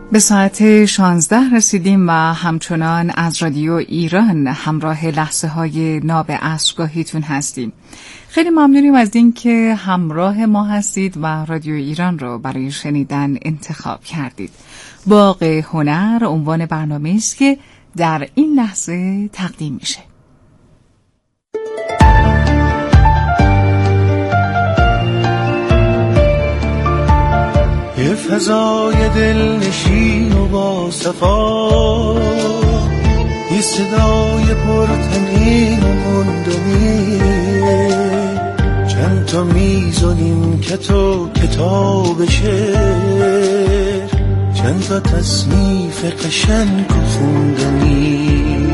به ساعت 16 رسیدیم و همچنان از رادیو ایران همراه لحظه های ناب عصرگاهیتون هستیم. خیلی ممنونیم از این که همراه ما هستید و رادیو ایران رو برای شنیدن انتخاب کردید. باغ هنر عنوان برنامه است که در این لحظه تقدیم میشه. یه فضای دلنشین و با صفا، یه صدای پرتنین و مندنی، چند تا میز و نیمکت و کتاب شعر، چند تا تصنیف قشنگ و خوندنی.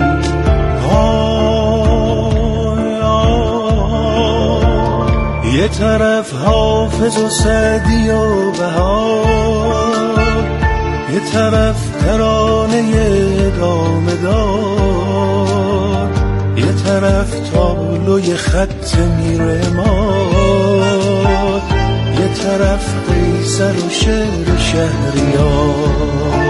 یه طرف حافظ و سعدی و بهار، یه طرف ترانه دامه دار، یه طرف تابلوی خط میرماد، یه طرف قیصر و شعر شهریار.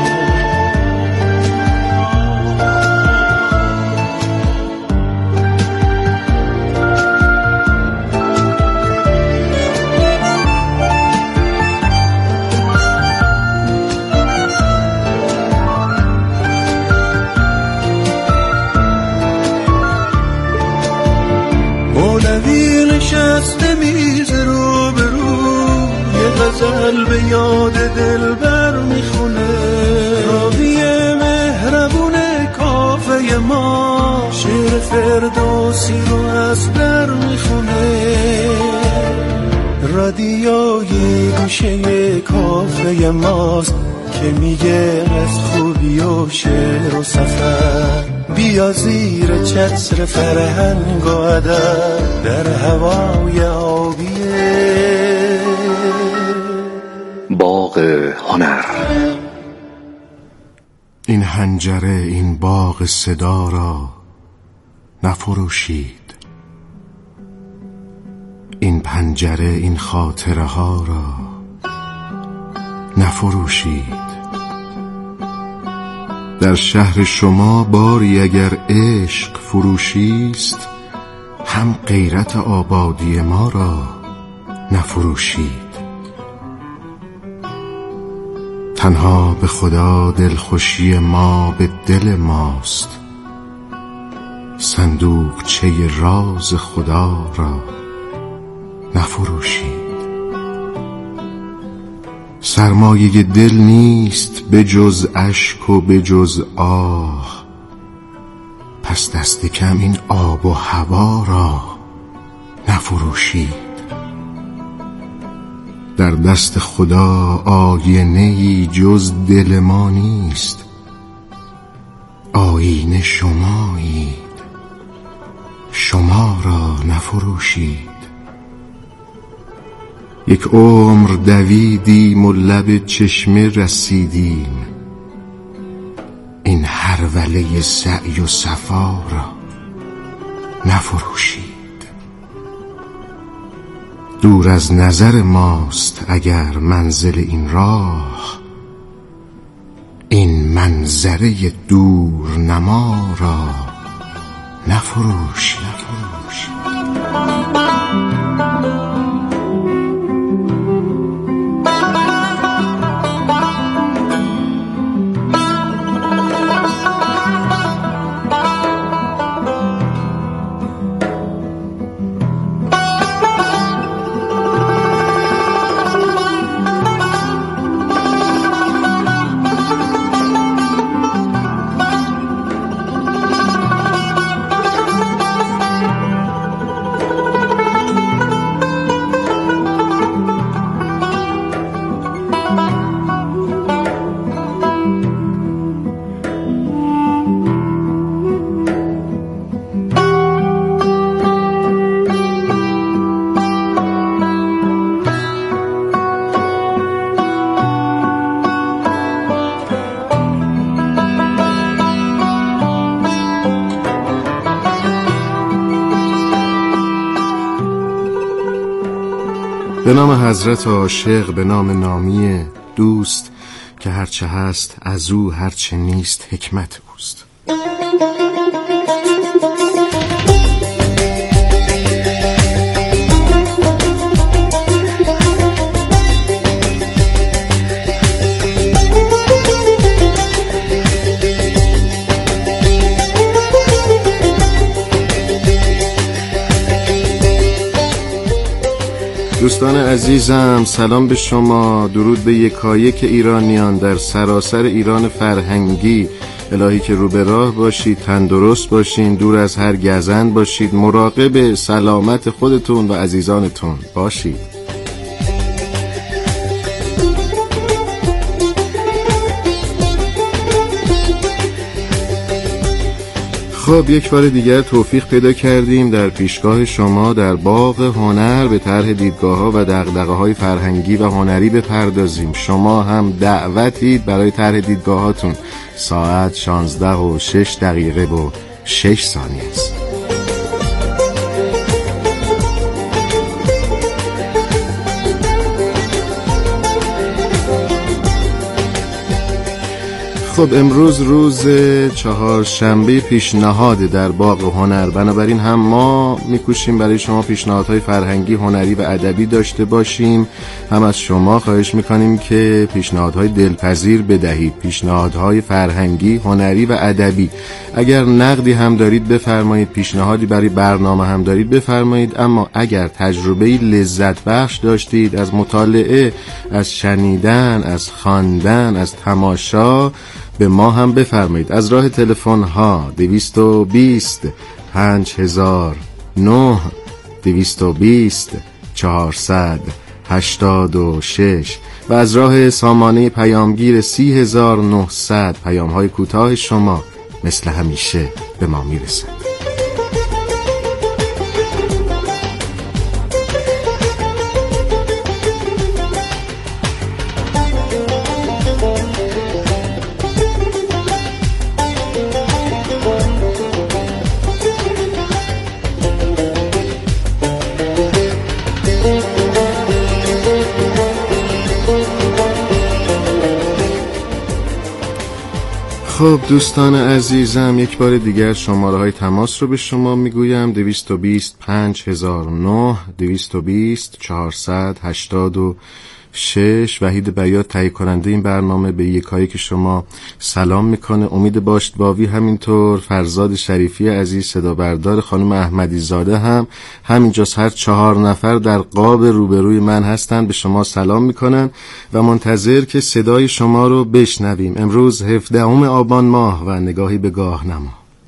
مولوی نشسته میز رو به رو، یه غزل به یاد دلبر میخونه. راوی مهربون کافه ما شعر فردوسی رو از در میخونه. رادیوی گوشه کافه ماست که میگه از خوبی و شعر و سفر. بیا زیر چتر فرهنگ و ادب در هوای آبیه باغ هنر. این حنجره این باغ صدا را نفروشید، این پنجره این خاطره ها را نفروشید. در شهر شما باری اگر عشق فروشیست، هم غیرت آبادی ما را نفروشید. تنها به خدا دلخوشی ما به دل ماست، صندوقچه راز خدا را نفروشید. سرمایه دل نیست به جز اشک و به جز آه، پس دست کم این آب و هوا را نفروشید. در دست خدا آینه‌ای جز دل ما نیست، آینه شمایید، شما را نفروشید. یک عمر دویدیم و لب چشمه رسیدیم، این هروله سعی و صفا را نفروشید. دور از نظر ماست اگر منزل این راه، این منظره دور نما را نفروشید. به نام حضرت عاشق، به نام نامی دوست که هرچه هست از او، هرچه نیست حکمت اوست. دوستان عزیزم، سلام به شما، درود به یکایک ایرانیان در سراسر ایران فرهنگی. الهی که رو به راه باشید، تندرست باشین، دور از هر گزند باشید، مراقب سلامت خودتون و عزیزانتون باشید. خب یک بار دیگر توفیق پیدا کردیم در پیشگاه شما در باغ هنر به طرح دیدگاه‌ها و دغدغه‌های فرهنگی و هنری بپردازیم. شما هم دعوتید برای طرح دیدگاهاتون. ساعت 16:06 است. خب امروز روز چهارشنبه پیشنهاد در باغ هنر، بنابراین هم ما میکوشیم برای شما پیشنهادهای فرهنگی، هنری و ادبی داشته باشیم، هم از شما خواهش میکنیم که پیشنهادهای دلپذیر بدهید، پیشنهادهای فرهنگی، هنری و ادبی. اگر نقدی هم دارید بفرمایید، پیشنهادی برای برنامه هم دارید بفرمایید، اما اگر تجربه لذت بخش داشتید از مطالعه، از شنیدن، از خواندن، از تماشا، به ما هم بفرمایید. از راه تلفن ها 220 5009 220 486 و از راه سامانه پیامگیر 30900 پیام های کوتاه شما مثل همیشه به ما میرسند. خب دوستان عزیزم، یک بار دیگر شماره های تماس رو به شما میگویم: 220 5009 220 486. وحید بیات تهیه کننده این برنامه به یکایی که شما سلام میکنه. امید باشتباوی همینطور، فرزاد شریفی عزیز صدا بردار، خانم احمدی زاده هم همینجاست. هر 4 نفر در قاب روبروی من هستن، به شما سلام میکنن و منتظر که صدای شما رو بشنویم. امروز 17 آبان ماه و نگاهی به گاهنما.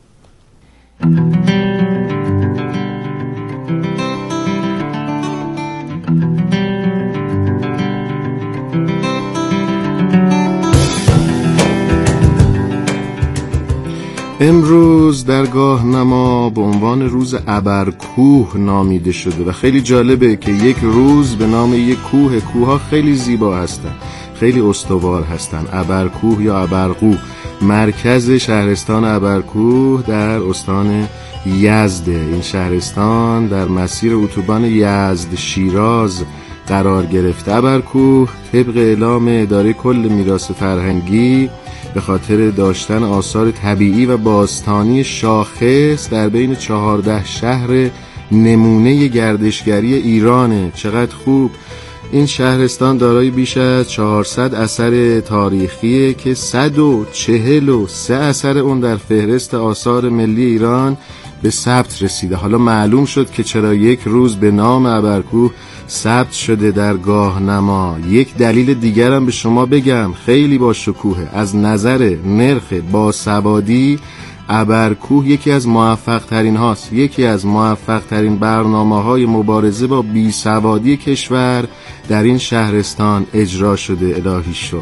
امروز در گاهنما به عنوان روز ابرکوه نامیده شده و خیلی جالبه که یک روز به نام یک کوه. کوه‌ها خیلی زیبا هستن، خیلی استوار هستن. ابرکوه یا ابرقو مرکز شهرستان ابرکوه در استان یزده. این شهرستان در مسیر اتوبان یزد شیراز قرار گرفته. ابرکوه طبق اعلام اداره کل میراث فرهنگی به خاطر داشتن آثار طبیعی و باستانی شاخص در بین 14 شهر نمونه گردشگری ایرانه. چقدر خوب! این شهرستان دارای بیش از 400 اثر تاریخیه که 143 اثر اون در فهرست آثار ملی ایران به ثبت رسیده. حالا معلوم شد که چرا یک روز به نام ابرکوه ثبت شده در گاهنما. یک دلیل دیگرم به شما بگم، خیلی با شکوه. از نظر نرخ باسوادی ابرکوه یکی از موفق ترین هاست. یکی از موفق ترین برنامه های مبارزه با بیسوادی کشور در این شهرستان اجرا شده. الهی شکر.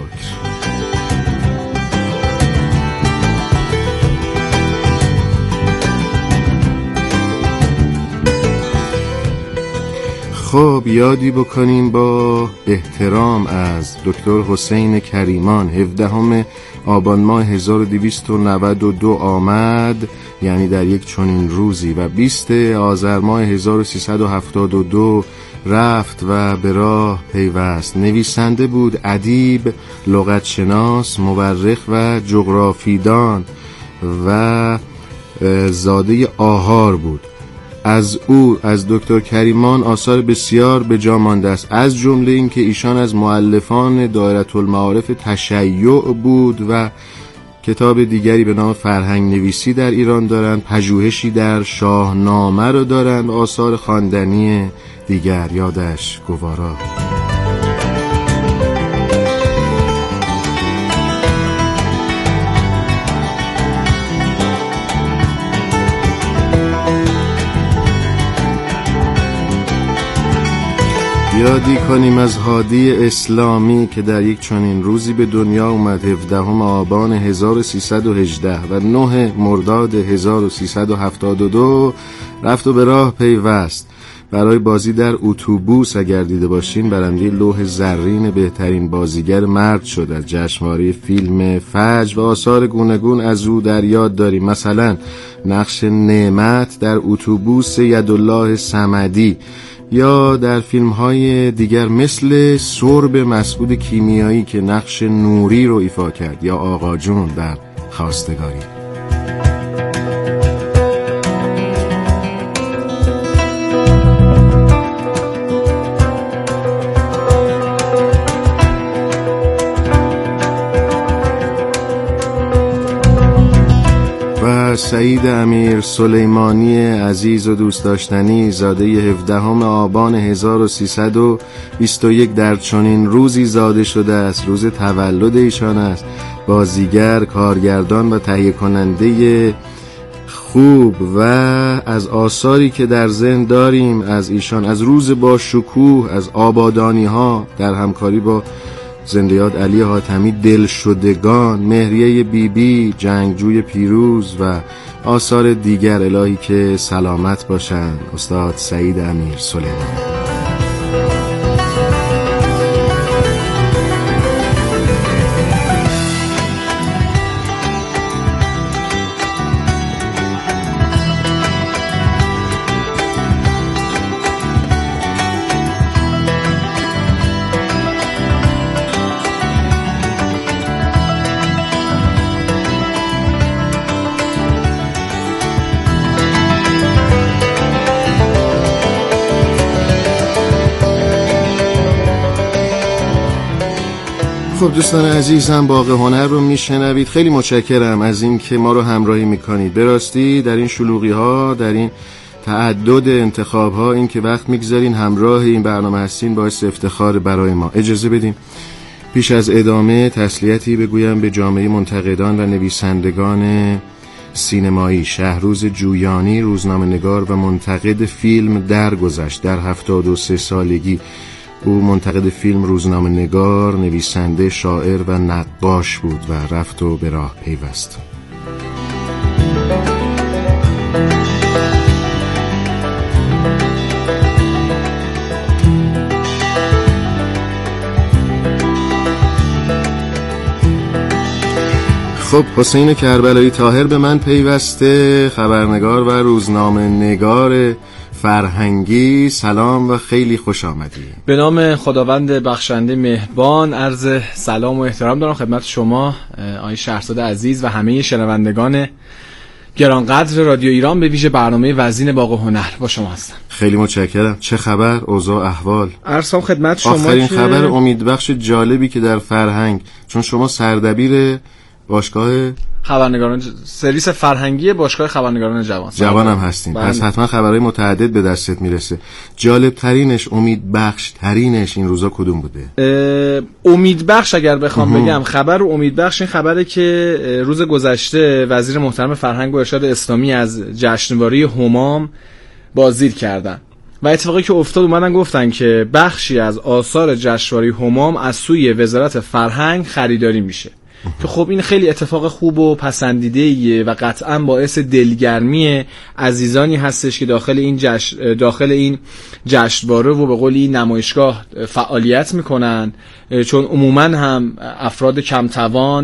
خب یادی بکنیم با احترام از دکتر حسین کریمان. 17 آبان ماه 1292 آمد، یعنی در یک چنین روزی، و 20 آذر ماه 1372 رفت و به راه پیوست. نویسنده بود، ادیب، لغتشناس، مورخ و جغرافیدان و زاده آهار بود. از او، از دکتر کریمان، آثار بسیار به جا مانده است، از جمله این که ایشان از مؤلفان دایره المعارف تشیع بود و کتاب دیگری به نام فرهنگ نویسی در ایران دارند، پژوهشی در شاهنامه رو دارند، آثار خواندنی دیگر یادش گوارا. یادی کنیم از هادی اسلامی که در یک چنین روزی به دنیا اومد، 17 آبان 1318 و 9 مرداد 1372 رفت و به راه پیوست. برای بازی در اتوبوس اگر دیده باشین برنده لوح زرین بهترین بازیگر مرد شد از جشنواره فیلم فجر و آثار گوناگون از او در یاد داریم. مثلا نقش نعمت در اتوبوس یدالله صمدی، یا در فیلم‌های دیگر مثل سرب مسعود کیمیایی که نقش نوری رو ایفا کرد، یا آقا جون در خواستگاری. سعید امیر سلیمانی عزیز و دوست داشتنی، زاده 17 آبان 1321 در چنین روزی زاده شده است. روز تولد ایشان است. بازیگر، کارگردان و تهیه کننده خوب و از آثاری که در ذهن داریم از ایشان، از روز با شکوه، از آبادانی ها در همکاری با زنده یاد علی حاتمی، دلشدگان، مهریه بیبی، جنگجوی پیروز و آثار دیگر، الهی که سلامت باشند. استاد سعید امیر سلیمانی. خب دوستان عزیزم، باغ هنر رو میشنوید. خیلی متشکرم از این که ما رو همراهی میکنید. به راستی در این شلوغی ها، در این تعدد انتخاب ها، این که وقت میگذارین همراه این برنامه هستین باعث افتخار برای ما. اجازه بدیم پیش از ادامه تسلیتی بگویم به جامعه منتقدان و نویسندگان سینمایی. شهروز جویانی، روزنامه‌نگار و منتقد فیلم درگذشت. در 73 سالگی او منتقد فیلم، روزنامه‌نگار، نویسنده، شاعر و نقاش بود و رفت و به راه پیوست. خب حسین کربلایی طاهر به من پیوسته، خبرنگار و روزنامه‌نگار فرهنگی. سلام و خیلی خوش آمدی. به نام خداوند بخشنده مهربان عرض سلام و احترام دارم خدمت شما آقای شهرزاد عزیز و همه شنوندگان گرانقدر رادیو ایران، به ویژه برنامه وزین باغ هنر. با شما هستم. خیلی متشکرم. چه خبر؟ اوضاع احوال؟ عرضم خدمت شما آخرین خبر امیدبخش جالبی که در فرهنگ، چون شما سردبیر باشگاه خبرنگاران سرویس فرهنگی باشگاه خبرنگاران جوان هم هستین، پس حتما خبرهای متعدد به دستت میرسه. جالب ترینش، امید بخش ترینش این روزا کدوم بوده؟ امید بخش اگر بخوام بگم، خبر امید بخش این خبره که روز گذشته وزیر محترم فرهنگ و ارشاد اسلامی از جشنواره همام بازدید کردن و اتفاقی که افتاد اومدن گفتن که بخشی از آثار جشنواره همام از سوی وزارت فرهنگ خریداری میشه که خب این خیلی اتفاق خوب و پسندیده‌ایه و قطعا باعث دلگرمی عزیزانی هستش که داخل این جشنواره و به قول این نمایشگاه فعالیت میکنن، چون عموما هم افراد کم توان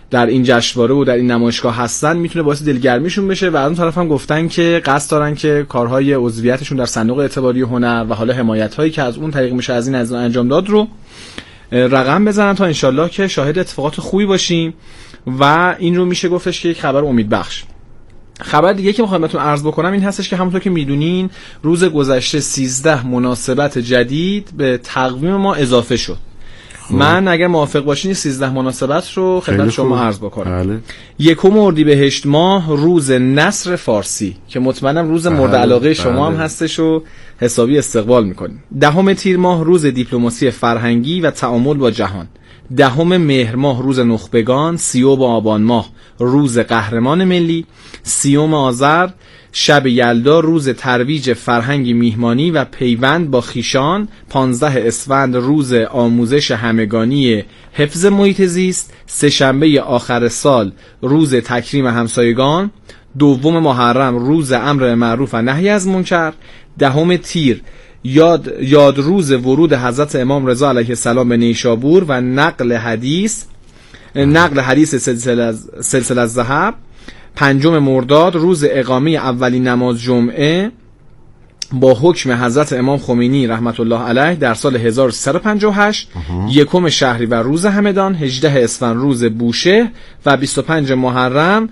در این جشنواره و در این نمایشگاه هستن میتونه باعث دلگرمیشون بشه و از اون طرف هم گفتن که قصد دارن که کارهای عضویتشون در صندوق اعتباری هنر و حالا حمایت‌هایی که از اون طریق میشه از این انجام داد رو رقم بزنن تا انشالله که شاهد اتفاقات خوبی باشیم و این رو میشه گفتش که یک خبر امیدبخش. خبر دیگه که میخوام بهتون عرض بکنم این هستش که همونطور که میدونین روز گذشته 13 مناسبت جدید به تقویم ما اضافه شد. من اگر موافق باشین 13 مناسبت رو خدمت شما عرض بکنم. بله. 1 اردیبهشت ماه روز نصر فارسی که مطمئنم روز مورد علاقه شما هم هستش و حسابی استقبال میکنیم. 10 تیر ماه روز دیپلماسی فرهنگی و تعامل با جهان. 10 مهر ماه روز نخبگان. 30 آبان ماه روز قهرمان ملی. 30 آذر شب یلدا روز ترویج فرهنگ میهمانی و پیوند با خیشان. 15 اسفند روز آموزش همگانی حفظ محیط زیست. 3 شنبه آخر سال روز تکریم همسایگان. 2 محرم روز امر معروف و نهی از منکر. 10 تیر یاد روز ورود حضرت امام رضا علیه السلام به نیشابور و نقل حدیث سلسله از ذهب. 5 مرداد روز اقامه اولین نماز جمعه با حکم حضرت امام خمینی رحمت الله علیه در سال 1358. 1 شهریور روز همدان. 18 اسفند روز بوشه و 25 محرم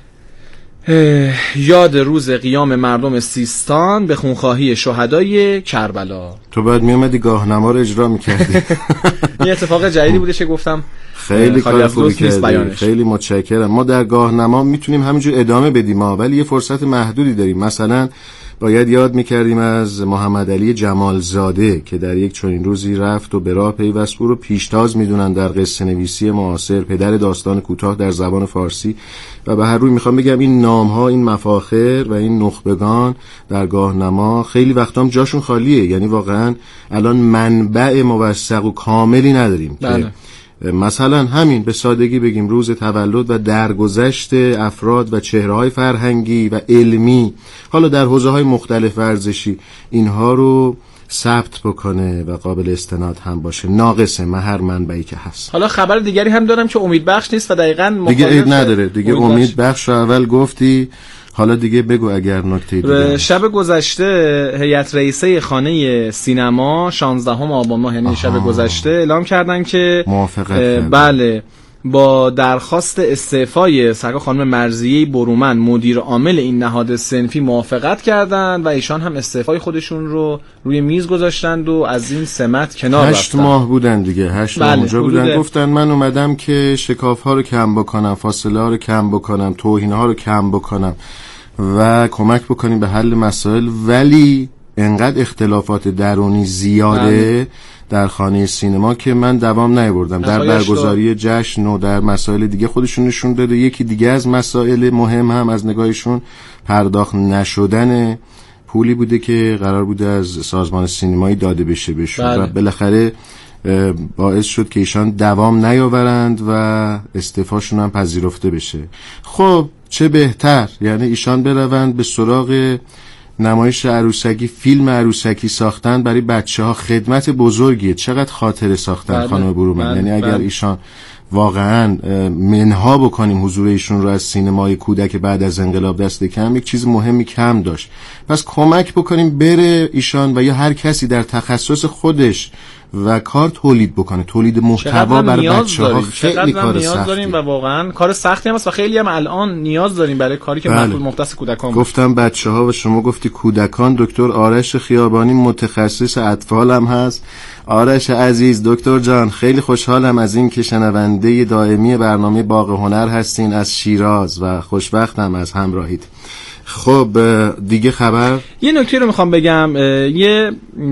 یاد روز قیام مردم سیستان به خونخواهی شهدای کربلا. تو باید میومدی گاهنما رو اجرا میکردی. این اتفاق جدیدی بوده که گفتم خیلی کار خوبی کردی، خیلی متشکرم. ما در گاهنما میتونیم همینجور ادامه بدیم ولی یه فرصت محدودی داریم. مثلا باید یاد میکردیم از محمد علی جمالزاده که در یک چنین روزی رفت و به راه پیوست. او رو پیشتاز میدونن در قصه نویسی معاصر، پدر داستان کوتاه در زبان فارسی. و به هر روی میخوام بگم این نام‌ها، این مفاخر و این نخبگان در گاهنما خیلی وقتام جاشون خالیه. یعنی واقعا الان منبع موثق و کاملی نداریم. بله. مثلا همین به سادگی بگیم روز تولد و درگذشت افراد و چهره‌های فرهنگی و علمی، حالا در حوزه‌های مختلف ورزشی، اینها رو ثبت بکنه و قابل استناد هم باشه. ناقصه هر منبعی که هست. حالا خبر دیگری هم دارم که امیدبخش نیست و دقیقاً دیگه عید نداره. دیگه امیدبخش رو اول گفتی، حالا دیگه بگو اگر نکته دیگه. شب گذشته هیئت رئیسه خانه سینما 16 آبان ماه یعنی شب گذشته اعلام کردن که بله با درخواست استعفای سرکار خانم مرضیه برومند مدیر عامل این نهاد صنفی موافقت کردند و ایشان هم استعفای خودشون رو روی میز گذاشتند و از این سمت کنار رفتن. 8 ماه بودن دیگه، 8 ماه اونجا بودن. گفتن من اومدم که شکاف ها رو کم بکنم، فاصله ها رو کم بکنم، توهین ها رو کم بکنم و کمک بکنیم به حل مسائل، ولی انقدر اختلافات درونی زیاده در خانه سینما که من دوام نیاوردم. در برگزاری جشن و در مسائل دیگه خودشون نشون داده. یکی دیگه از مسائل مهم هم از نگاهشون پرداخت نشدن پولی بوده که قرار بوده از سازمان سینمایی داده بشه بهشون و بالاخره باعث شد که ایشان دوام نیاورند و استعفاشون هم پذیرفته بشه. خب چه بهتر، یعنی ایشان بروند به سراغ نمایش عروسکی، فیلم عروسکی ساختن برای بچه‌ها خدمت بزرگیه. چقدر خاطره ساختن خانم برومند. یعنی اگر ایشان واقعا منها بکنیم حضور ایشون رو از سینمای کودک بعد از انقلاب دست کم، یک چیز مهمی کم داشت. پس کمک بکنیم بره ایشان و یا هر کسی در تخصص خودش و کار تولید بکنه، تولید محتوا برای بچه‌ها. خیلی کار سختی داریم و واقعا کار سختی هم است و خیلی هم الان نیاز داریم برای کاری که مختص کودکان. گفتم بچه‌ها و شما گفتی کودکان. دکتر آرش خیابانی متخصص اطفال هم هست. آرش عزیز، دکتر جان، خیلی خوشحالم از این که شنونده دائمی برنامه باغ هنر هستین از شیراز و خوشبختم از همراهیت. خب دیگه خبر، یه نکته رو میخوام بگم. یه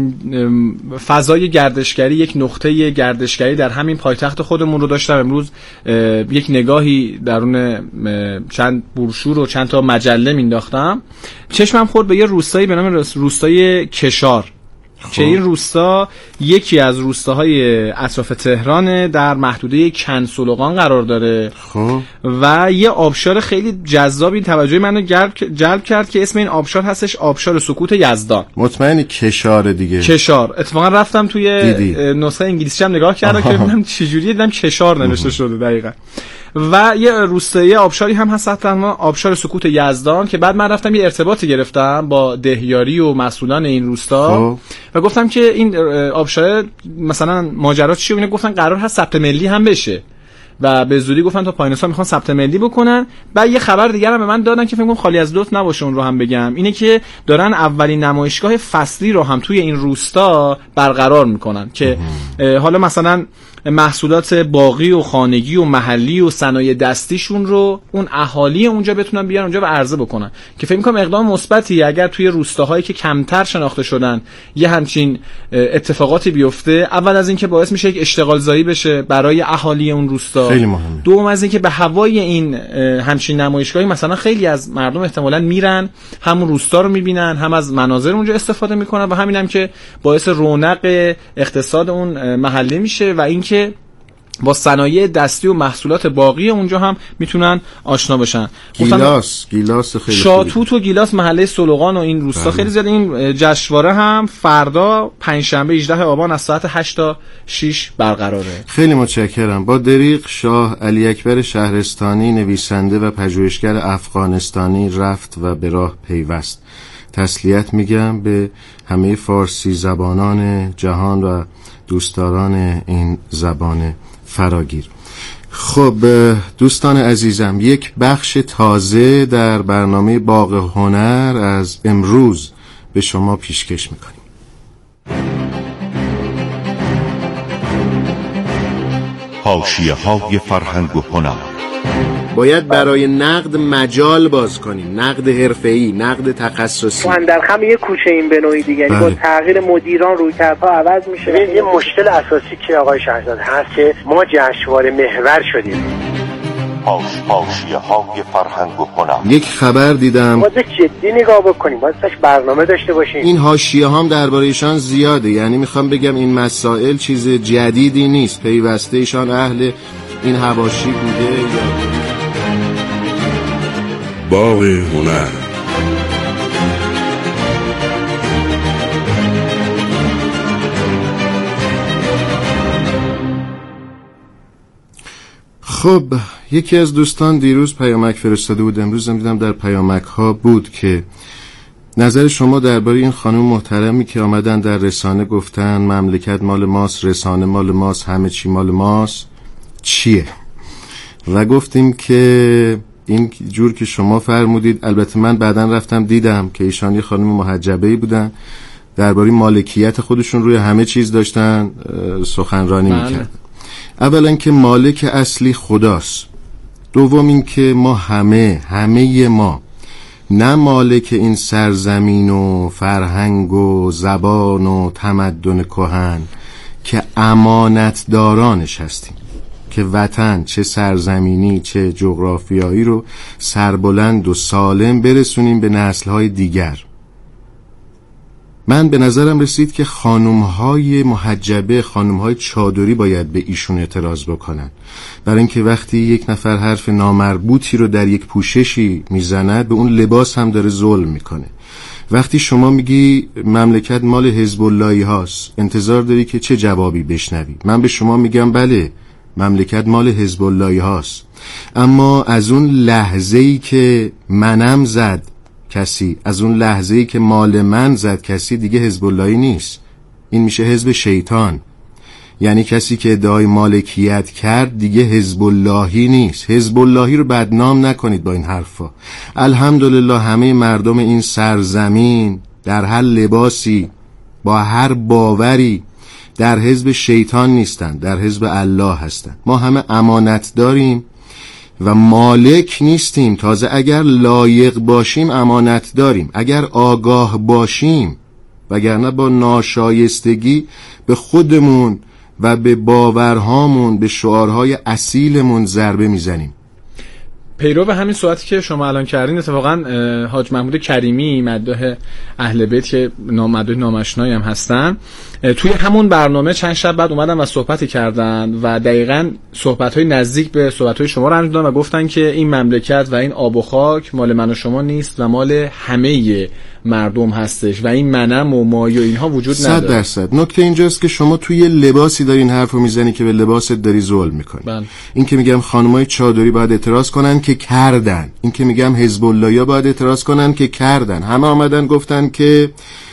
فضای گردشگری، یک نقطه گردشگری در همین پایتخت خودمون رو داشتم امروز. یک نگاهی درون چند بروشور و چند تا مجله مینداختم، چشمم خورد به یه روستایی به نام روستای کشار که این روستا یکی از روستاهای اطراف تهران در محدوده کنسولوقان قرار داره. و یه آبشار خیلی جذابی توجه منو جلب کرد که اسم این آبشار هستش آبشار سکوت یزدان. مطمئنی کشار دیگه؟ کشار. اتفاقا رفتم توی نسخه انگلیسی هم نگاه کردم که ببینم چجوریه، دیدم کشار نوشته شده دقیقاً. و یه روستایی آبشاری هم هست حتما، آبشار سکوت یزدان، که بعد من رفتم یه ارتباطی گرفتم با دهیاری و مسئولان این روستا و گفتم که این آبشار مثلا ماجرا چیه. اینا گفتن قرار هست ثبت ملی هم بشه و به زودی گفتن تا پایین سال میخوان ثبت ملی بکنن. بعد یه خبر دیگه هم به من دادن که فکر کنم خالی از لطف نباشه اون رو هم بگم، اینه که دارن اولین نمایشگاه فصلی رو هم توی این روستا برقرار میکنن که حالا مثلا محصولات باغی و خانگی و محلی و صنایع دستیشون رو اون اهالی اونجا بتونن بیان اونجا و عرضه بکنن، که فکر می‌کنم اقدام مثبتی اگر توی روستاهایی که کمتر شناخته شدن یه همچین اتفاقاتی بیفته. اول از اینکه باعث میشه یک اشتغال زایی بشه برای اهالی اون روستا، خیلی مهمه. دوم از اینکه به هوای این همچین نمایشگاهی مثلا خیلی از مردم احتمالاً میرن همون روستا رو میبینن، هم از مناظر اونجا استفاده میکنن و همین هم که باعث رونق اقتصاد اون محله میشه و اینکه با صنایع دستی و محصولات باقی اونجا هم میتونن آشنا بشن. گیلاس خیلی شاتوت و گیلاس محله سلوغان و این روستا خیلی زیاد. این جشنواره هم فردا پنجشنبه 18 آبان از ساعت 8 تا 6 برقراره. خیلی متشکرم. با دریغ شاه علی اکبر شهرستانی، نویسنده و پژوهشگر افغانستانی رفت و به راه پیوست. تسلیت میگم به همه فارسی زبانان جهان و دوستداران این زبان فراگیر. خب دوستان عزیزم، یک بخش تازه در برنامه باغ هنر از امروز به شما پیشکش میکنیم. حاشیه‌های فرهنگ و هنر. باید برای نقد مجال باز کنیم، نقد حرفه‌ای، نقد تخصصی. اندرخم یه کوچه این به نوعی دیگه، با تغییر مدیران رویکردها عوض میشه. یه مشکل اساسی که آقای شهرزاد هست که ما جشنواره محور شدیم. حاشیه‌های فرهنگ و هنر. یک خبر دیدم، باید جدی نگاه بکنیم، باید برنامه داشته باشیم. این حاشیه هم درباره ایشان زیاده، یعنی میخوام بگم این مسائل چیز جدیدی نیست، پیوسته ایشان اهل این حواشی بوده. یا باغ هنر. خب یکی از دوستان دیروز پیامک فرستاده بود، امروز هم دیدم در پیامک ها بود که نظر شما درباره این خانم محترمی که آمدن در رسانه گفتن مملکت مال ماست، رسانه مال ماست، همه چی مال ماست چیه؟ و گفتیم که این جور که شما فرمودید، البته من بعداً رفتم دیدم که ایشان یه خانم محجبه‌ای بودن، درباره مالکیت خودشون روی همه چیز داشتن سخنرانی میکردن. اولا که مالک اصلی خداست، دوم این که ما همه ما نه مالک این سرزمین و فرهنگ و زبان و تمدن کهن که امانتدارانش هستیم که وطن چه سرزمینی چه جغرافیایی رو سربلند و سالم برسونیم به نسل‌های دیگر. من به نظرم رسید که خانم‌های محجبه، خانم‌های چادری باید به ایشون اعتراض بکنن، برای اینکه وقتی یک نفر حرف نامربوطی رو در یک پوششی میزند به اون لباس هم داره ظلم میکنه. وقتی شما میگی مملکت مال حزب اللهی هاست، انتظار داری که چه جوابی بشنوی؟ من به شما میگم بله مملکت مال حزب اللهی هاست، اما از اون لحظه‌ای که منم زد کسی، از اون لحظه‌ای که مال من زد کسی، دیگه حزب اللهی نیست، این میشه حزب شیطان. یعنی کسی که ادعای مالکیت کرد دیگه حزب اللهی نیست. حزب اللهی رو بدنام نکنید با این حرفا. الحمدلله همه مردم این سرزمین در هر لباسی با هر باوری در حزب شیطان نیستن، در حزب الله هستن. ما همه امانت داریم و مالک نیستیم. تازه اگر لایق باشیم امانت داریم، اگر آگاه باشیم، وگرنه با ناشایستگی به خودمون و به باورهامون، به شعارهای اصیلمون ضربه میزنیم. پیرو به همین صحبتی که شما الان کردین، اتفاقا حاج محمود کریمی مداح اهل بیت که مداح نامشنایی هم هستن، توی همون برنامه چند شب بعد اومدن و صحبتی کردن و دقیقاً صحبت‌های نزدیک به صحبت‌های شما رو انجام دادن و گفتن که این مملکت و این آب و خاک مال من و شما نیست و مال همه مردم هستش و این منم و مایه و اینها وجود نداره. 100%. نکته اینجاست که شما توی لباسی داری این حرفو میزنی که به لباست داری ظلم میکنی. بله. این که میگم خانمای چادری باید اعتراض کنن که کردن، این که میگم حزب اللهیا باید اعتراض کنن که کردن. همه آمدن گفتن که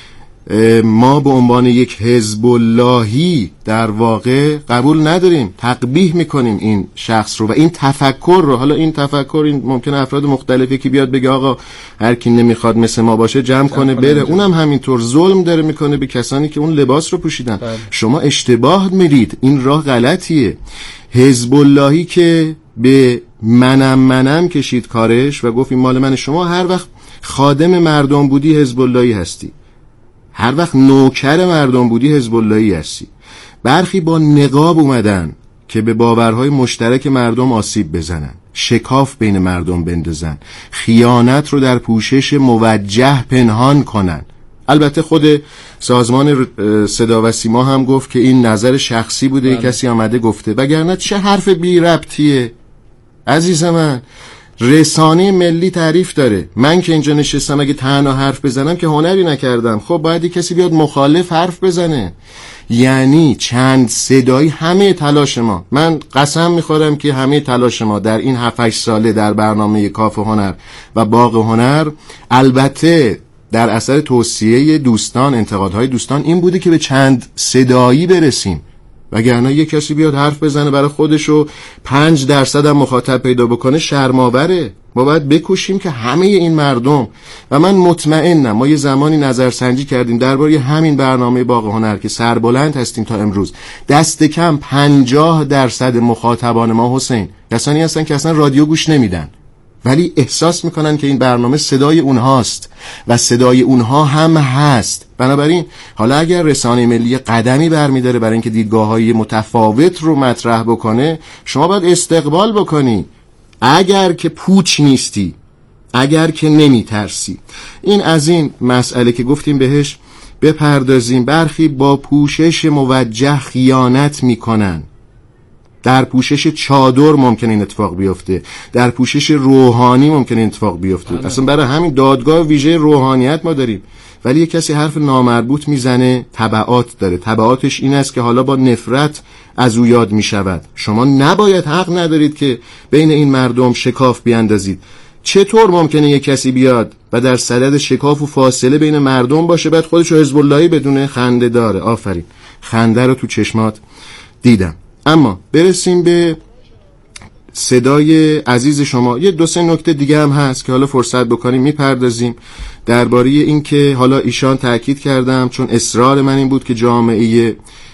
ما به عنوان یک حزب اللهی در واقع قبول نداریم، تقبیح میکنیم این شخص رو و این تفکر رو. حالا این تفکر، این ممکنه افراد مختلفی که بیاد بگه آقا هر کی نمیخواد مثل ما باشه جمع کنه بره، اونم همینطور ظلم داره میکنه به کسانی که اون لباس رو پوشیدن. بله. شما اشتباه میرید، این راه غلطیه. حزب اللهی که به منم کشید کارش و گفت این مال من، شما هر وقت خادم مردم بودی حزب اللهی هستی، هر وقت نوکر مردم بودی حزب اللهی هستی. برخی با نقاب اومدن که به باورهای مشترک مردم آسیب بزنن، شکاف بین مردم بندازن، خیانت رو در پوشش موجه پنهان کنن. البته خود سازمان صدا و سیما هم گفت که این نظر شخصی بوده، کسی آمده گفته، وگرنه چه حرف بی ربطیه عزیز من. رسانه ملی تعریف داره. من که اینجا نشستم اگه تنها حرف بزنم که هنری نکردم، خب باید کسی بیاد مخالف حرف بزنه. یعنی چند صدایی همه تلاش ما، من قسم میخورم که همه تلاش ما در این 7-8 ساله در برنامه کاف هنر و باغ هنر، البته در اثر توصیه دوستان، انتقادهای دوستان، این بوده که به چند صدایی برسیم. وگرنه یک کسی بیاد حرف بزنه برای خودش و 5% هم مخاطب پیدا بکنه شرم‌آوره. ما باید بکوشیم که همه این مردم، و من مطمئنم ما یه زمانی نظرسنجی کردیم درباره همین برنامه باغ هنر که سربلند هستیم تا امروز، دست کم 50% مخاطبان ما حسین کسانی هستن که اصلا رادیو گوش نمیدن، ولی احساس میکنن که این برنامه صدای اونهاست و صدای اونها هم هست. بنابراین حالا اگر رسانه ملی قدمی برمیداره برای اینکه دیدگاه‌های متفاوت رو مطرح بکنه، شما باید استقبال بکنی. اگر که پوچ نیستی، اگر که نمیترسی. این از این مسئله که گفتیم بهش بپردازیم. برخی با پوشش موجه خیانت میکنن. در پوشش چادر ممکنه این اتفاق بیفته، در پوشش روحانی ممکنه این اتفاق بیفته. اصلا برای همین دادگاه ویژه روحانیت ما داریم. ولی یک کسی حرف نامربوط میزنه، تبعات داره. تبعاتش این است که حالا با نفرت از او یاد میشود. شما نباید، حق ندارید که بین این مردم شکاف بیاندازید. چطور ممکنه یک کسی بیاد و در صدد شکاف و فاصله بین مردم باشه، بعد خودشو حزب اللهی بدونه؟ خنده داره. آفرین، خنده رو تو چشمات دیدم. اما برسیم به صدای عزیز شما. یه 2-3 نکته دیگه هم هست که حالا فرصت بکنیم میپردازیم درباره این که حالا ایشان تاکید کردم، چون اصرار من این بود که جامعه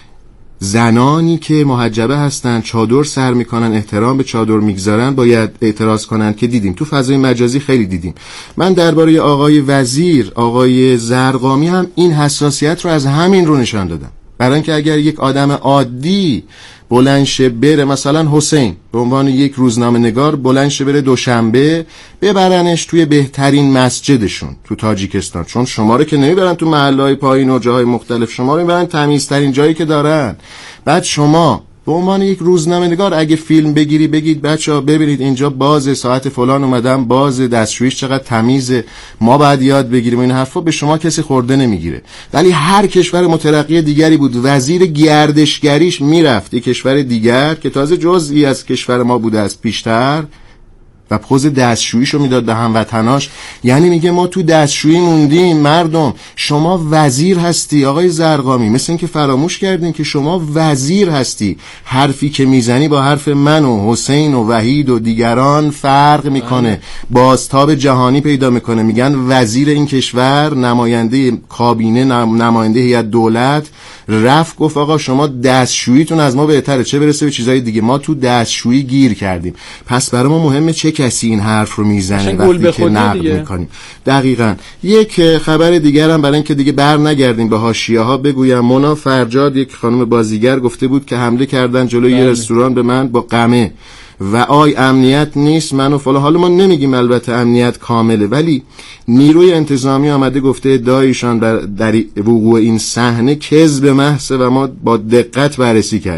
زنانی که محجبه هستن، چادر سر میکنن، احترام به چادر میگذارن، باید اعتراض کنن، که دیدیم تو فضای مجازی خیلی دیدیم. من درباره آقای وزیر، آقای زرقامی هم این حساسیت رو از همین رو نشان دادم. برای اینکه اگر یک آدم عادی بلندشه بره، مثلا حسین به عنوان یک روزنامه نگار بلندشه بره دوشنبه ببرنش توی بهترین مسجدشون تو تاجیکستان، چون شما رو که نمیبرن تو محله‌های پایین و جاهای مختلف، شما رو میبرن تمیزترین جایی که دارن. بعد شما به عنوان یک روزنامه نگار اگه فیلم بگیری بگید بچه‌ها ببینید اینجا باز ساعت فلان اومدم، باز دستشویش چقدر تمیزه، ما باید یاد بگیریم، این حرفا به شما کسی خورده نمیگیره. ولی هر کشور مترقی دیگری بود، وزیر گردشگریش میرفت یک کشور دیگر که تازه جزئی از کشور ما بوده از پیشتر و پوز دستشوییشو میداد به هموطناش. یعنی میگه ما تو دستشویی موندیم. مردم، شما وزیر هستی آقای زرقامی، مثل این که فراموش کردین که شما وزیر هستی. حرفی که میزنی با حرف من و حسین و وحید و دیگران فرق میکنه، بازتاب جهانی پیدا میکنه. میگن وزیر این کشور، نماینده کابینه، نماینده هیئت دولت رفت گفت آقا شما دستشوییتون از ما بهتره، چه برسه به چیزای دیگه، ما تو دستشویی گیر کردیم. پس برای ما مهمه چه کسی این حرف رو میزنه وقتی که نقد میکنیم. دقیقاً. یک خبر دیگر هم برای اینکه دیگه بر نگردیم به حاشیه‌ها بگویم. مونا فرجاد، یک خانم بازیگر، گفته بود که حمله کردن جلوی یه رستوران به من با قمه و آی امنیت نیست منو فلان. حالا ما نمیگیم البته امنیت کامله، ولی نیروی انتظامی آمده گفته ادعایشان در وقوع این صحنه کذب محض و ما با دقت بررسی کردیم.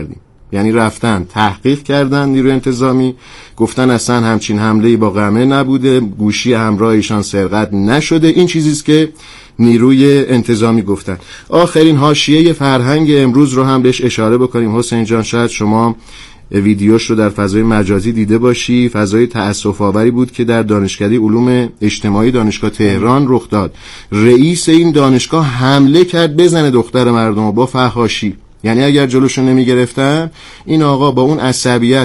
یعنی رفتن تحقیق کردن نیروی انتظامی، گفتن اصلا همچین حمله‌ای با قمه نبوده، گوشی همراهشان سرقت نشده. این چیزیست که نیروی انتظامی گفتن. آخرین حاشیه فرهنگ امروز رو هم بهش اشاره بکنیم. حسین جان شاید شما ویدیوش رو در فضای مجازی دیده باشی، فضای تأسف آوری بود که در دانشکده علوم اجتماعی دانشگاه تهران رخ داد. رئیس این دانشگاه حمله کرد بزنه دختر مردم با فحاشی. یعنی اگر جلوشو نمی گرفتن این آقا با اون عصبیت